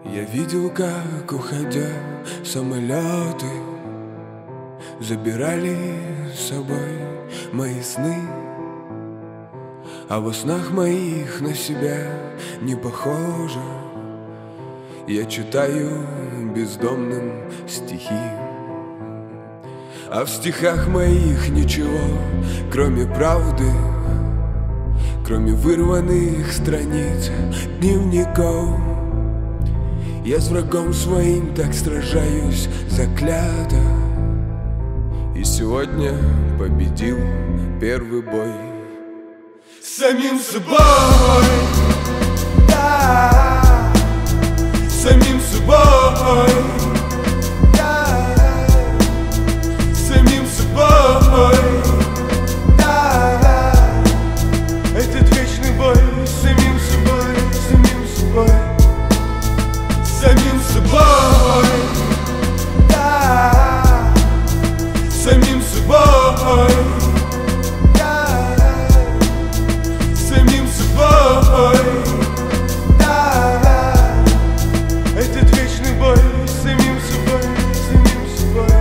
Я видел, как, уходя, самолеты забирали с собой мои сны, а во снах моих на себя не похоже. Я читаю бездомным стихи, а в стихах моих ничего, кроме правды, кроме вырванных страниц дневников. Я с врагом своим так сражаюсь заклято, и сегодня победил первый бой с самим собой, да, с самим собой, да, с самим собой, да. Этот вечный бой с самим собой, с самим собой, с самим собой, да, с самим собой, да, с самим собой, да. Этот вечный бой с самим собой, с самим собой.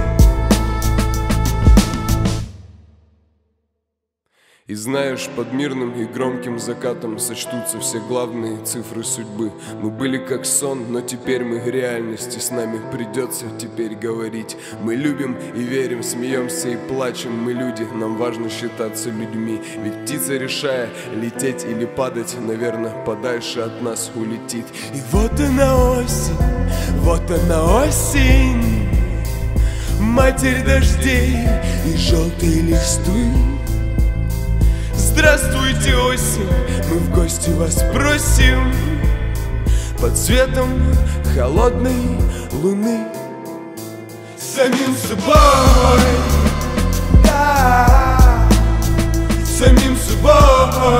И знаешь, под мирным и громким закатом сочтутся все главные цифры судьбы. Мы были как сон, но теперь мы реальность, и с нами придется теперь говорить. Мы любим и верим, смеемся и плачем. Мы люди, нам важно считаться людьми. Ведь птица, решая, лететь или падать, наверное, подальше от нас улетит. И вот она осень, вот она осень, матерь дождей и желтой листвы. Здравствуйте, осень, мы в гости вас просим под светом холодной луны. С самим собой, да, с самим собой,